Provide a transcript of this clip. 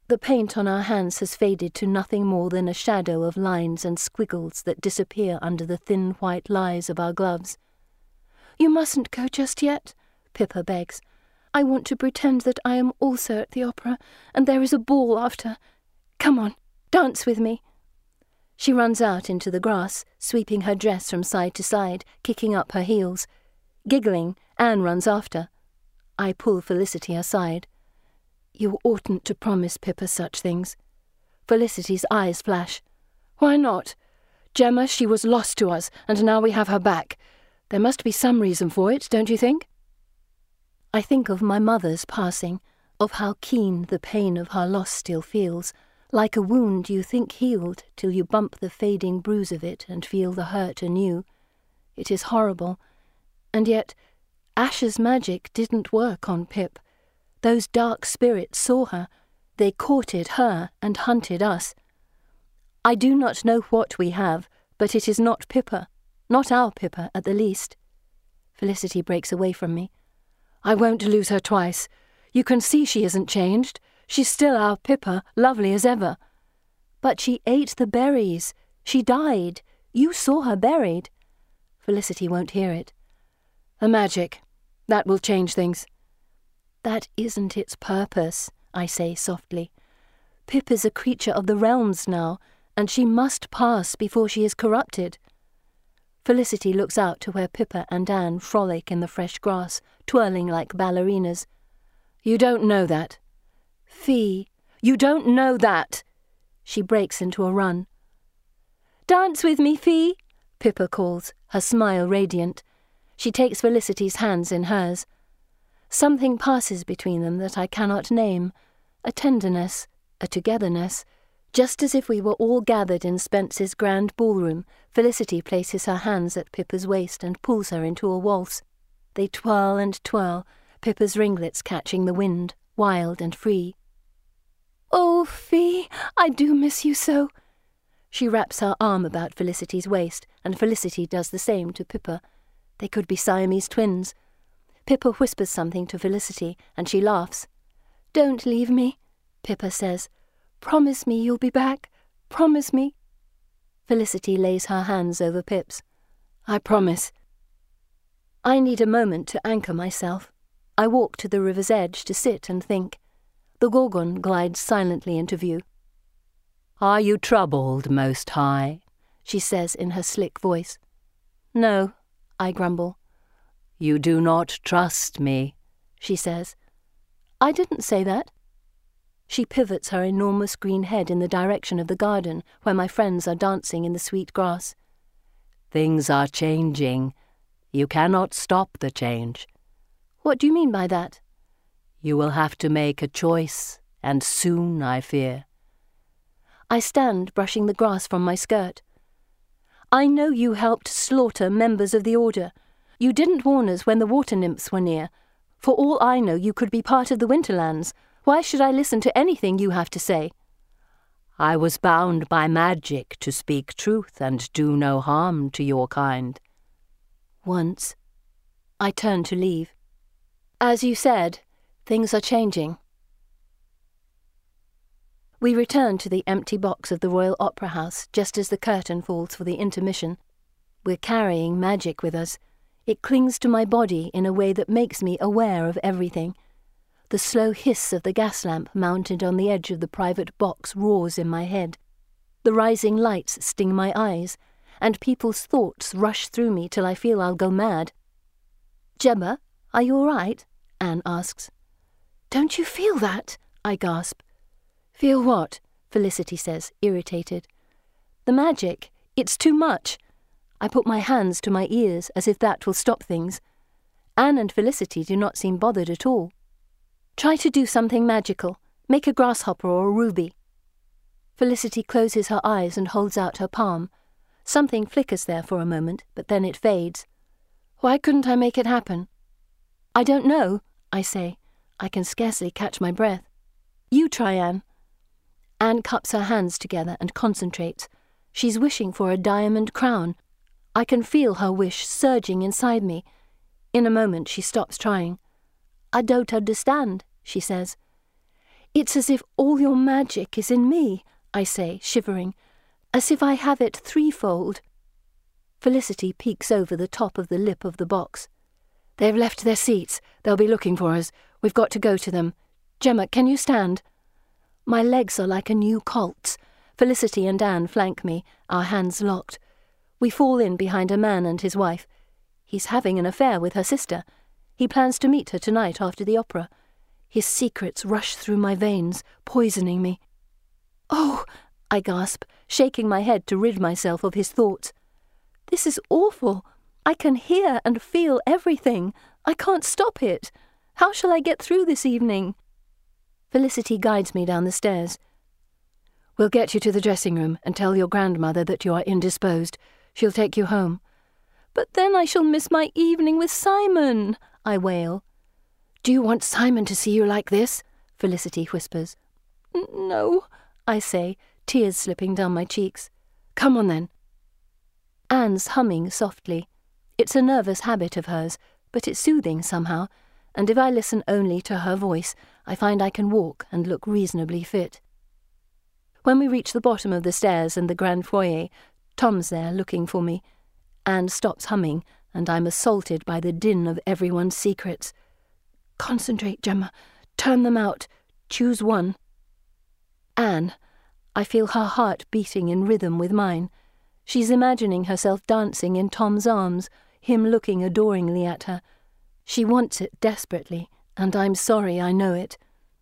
The paint on our hands has faded to nothing more than a shadow of lines and squiggles that disappear under the thin white lies of our gloves. "You mustn't go just yet," Pippa begs. "I want to pretend that I am also at the opera, and there is a ball after. Come on, dance with me." She runs out into the grass, sweeping her dress from side to side, kicking up her heels. Giggling, Anne runs after. I pull Felicity aside. "You oughtn't to promise Pippa such things." Felicity's eyes flash. "Why not? Gemma, she was lost to us, and now we have her back. There must be some reason for it, don't you think?" I think of my mother's passing, of how keen the pain of her loss still feels, like a wound you think healed till you bump the fading bruise of it and feel the hurt anew. It is horrible, and yet Ash's magic didn't work on Pip. Those dark spirits saw her. They courted her and hunted us. I do not know what we have, but it is not Pippa, not our Pippa at the least. Felicity breaks away from me. "I won't lose her twice. You can see she isn't changed. She's still our Pippa, lovely as ever." "But she ate the berries. She died. You saw her buried." Felicity won't hear it. "The magic. That will change things." "That isn't its purpose," I say softly. "Pip is a creature of the realms now, and she must pass before she is corrupted." Felicity looks out to where Pippa and Anne frolic in the fresh grass, twirling like ballerinas. "You don't know that." "Fee, you don't know that!" She breaks into a run. "Dance with me, Fee," Pippa calls, her smile radiant. She takes Felicity's hands in hers. Something passes between them that I cannot name, a tenderness, a togetherness. Just as if we were all gathered in Spence's grand ballroom, Felicity places her hands at Pippa's waist and pulls her into a waltz. They twirl and twirl, Pippa's ringlets catching the wind, wild and free. "Oh, Fee, I do miss you so." She wraps her arm about Felicity's waist, and Felicity does the same to Pippa. They could be Siamese twins. Pippa whispers something to Felicity, and she laughs. "Don't leave me," Pippa says. "Promise me you'll be back. Promise me." Felicity lays her hands over Pip's. "I promise." I need a moment to anchor myself. I walk to the river's edge to sit and think. The Gorgon glides silently into view. "Are you troubled, Most High?" she says in her slick voice. "No," I grumble. "You do not trust me," she says. "I didn't say that." She pivots her enormous green head in the direction of the garden where my friends are dancing in the sweet grass. "Things are changing. You cannot stop the change." "What do you mean by that?" "You will have to make a choice, and soon, I fear." I stand brushing the grass from my skirt. "I know you helped slaughter members of the Order. You didn't warn us when the water nymphs were near. For all I know, you could be part of the Winterlands. Why should I listen to anything you have to say?" "I was bound by magic to speak truth and do no harm to your kind." "Once." I turn to leave. "As you said, things are changing." We return to the empty box of the Royal Opera House just as the curtain falls for the intermission. We're carrying magic with us. It clings to my body in a way that makes me aware of everything. The slow hiss of the gas lamp mounted on the edge of the private box roars in my head. The rising lights sting my eyes, and people's thoughts rush through me till I feel I'll go mad. "Gemma, are you all right?" Anne asks. "Don't you feel that?" I gasp. "Feel what?" Felicity says, irritated. "The magic. It's too much." I put my hands to my ears as if that will stop things. Anne and Felicity do not seem bothered at all. "Try to do something magical. Make a grasshopper or a ruby." Felicity closes her eyes and holds out her palm. Something flickers there for a moment, but then it fades. "Why couldn't I make it happen?" "I don't know," I say. I can scarcely catch my breath. "You try, Anne." Anne cups her hands together and concentrates. She's wishing for a diamond crown. I can feel her wish surging inside me. In a moment she stops trying. "I don't understand," she says. It's as if all your magic is in me, I say, shivering, as if I have it threefold. Felicity peeks over the top of the lip of the box. They've left their seats. They'll be looking for us. We've got to go to them. Gemma, can you stand? My legs are like a new colt's. Felicity and Anne flank me, our hands locked. We fall in behind a man and his wife. He's having an affair with her sister. He plans to meet her tonight after the opera. His secrets rush through my veins, poisoning me. Oh, I gasp, shaking my head to rid myself of his thoughts. This is awful. I can hear and feel everything. I can't stop it. How shall I get through this evening? Felicity guides me down the stairs. We'll get you to the dressing room and tell your grandmother that you are indisposed. She'll take you home. But then I shall miss my evening with Simon, I wail. Do you want Simon to see you like this? Felicity whispers. No, I say, tears slipping down my cheeks. Come on then. Anne's humming softly. It's a nervous habit of hers, but it's soothing somehow, and if I listen only to her voice, I find I can walk and look reasonably fit. When we reach the bottom of the stairs and the grand foyer, Tom's there looking for me. Anne stops humming, and I'm assaulted by the din of everyone's secrets. Concentrate, Gemma. Turn them out. Choose one. Anne. I feel her heart beating in rhythm with mine. She's imagining herself dancing in Tom's arms, him looking adoringly at her. She wants it desperately, and I'm sorry I know it.